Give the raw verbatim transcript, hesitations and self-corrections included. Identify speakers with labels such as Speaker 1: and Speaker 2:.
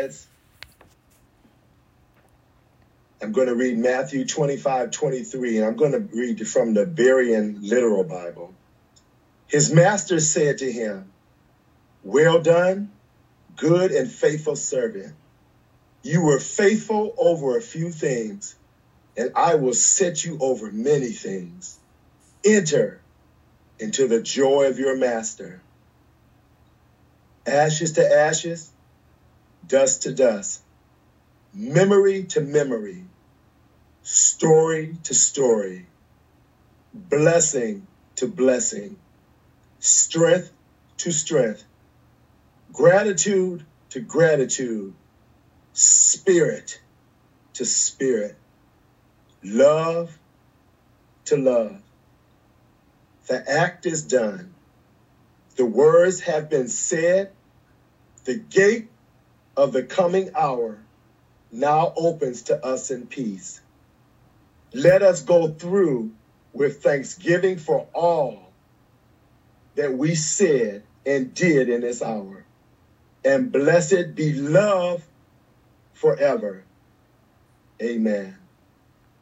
Speaker 1: says, I'm going to read Matthew twenty-five, twenty-three, and I'm going to read from the Berean Literal Bible. His master said to him, well done, good and faithful servant. You were faithful over a few things, and I will set you over many things. Enter into the joy of your master. Ashes to ashes, dust to dust, memory to memory, story to story, blessing to blessing, strength to strength, gratitude to gratitude, spirit to spirit, love to love. The act is done. The words have been said. The gate of the coming hour now opens to us in peace. Let us go through with thanksgiving for all that we said and did in this hour. And blessed be love forever. Amen.